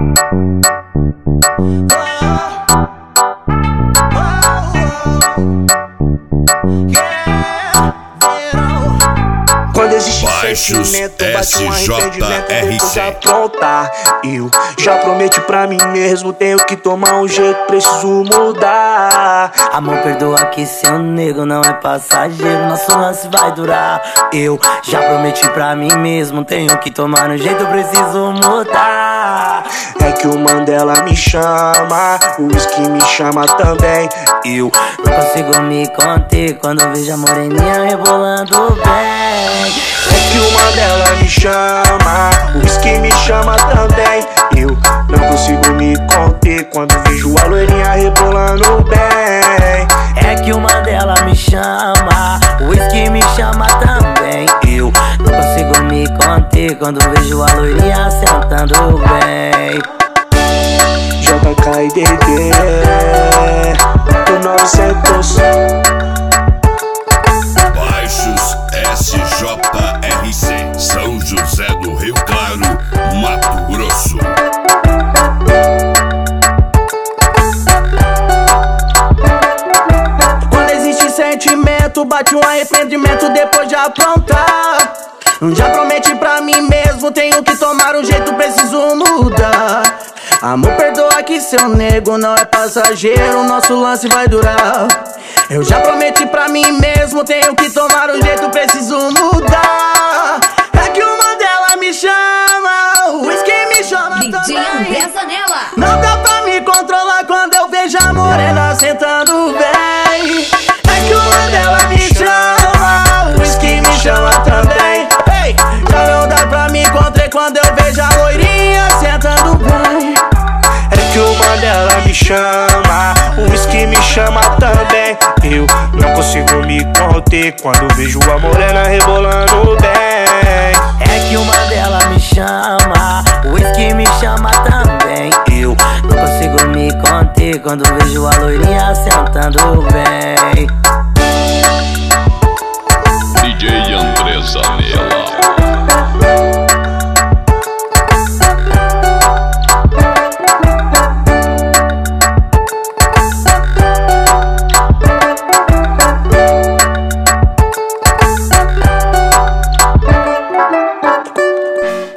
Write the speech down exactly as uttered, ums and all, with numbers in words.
Quando existe sentimento, bate um arrependimento depois aprontar. Eu já prometi pra mim mesmo, tenho que tomar um jeito, preciso mudar. Amor, perdoa que seu nego não é passageiro, nosso lance vai durar. Eu já prometi pra mim mesmo, tenho que tomar um jeito, preciso mudar. É que o Mandela me chama, o whisky me chama também. Eu não consigo me conter quando vejo a moreninha rebolando bem. É que o Mandela me chama, o whisky me chama também. Eu não consigo me conter quando vejo a loirinha rebolando bem. É que o Mandela me chama, o whisky me chama também. Eu não consigo me conter quando vejo a loirinha sentando bem. J K e D D do novecentos. Baixos S J R C, São José do Rio Claro, Mato Grosso. Quando existe sentimento, bate um arrependimento depois de aprontar. Já prometi pra mim mesmo, tenho que tomar um jeito, preciso mudar. Amor, perdoa que seu nego não é passageiro, nosso lance vai durar. Eu já prometi pra mim mesmo, tenho que tomar um jeito, preciso mudar. É que o Mandela me chama, o whisky me chama D J também. Zanella. Não dá pra me controlar quando eu vejo a morena sentando bem. É que o Mandela me chama, o whisky me chama também. Ei, já não dá pra me conter quando eu vejo a loirinha sentando bem. É que o Mandela me chama, o whisky me chama também. Eu não consigo me conter quando vejo a morena rebolando bem. É que o Mandela me chama, o whisky me chama também. Eu não consigo me conter quando vejo a loirinha sentando bem.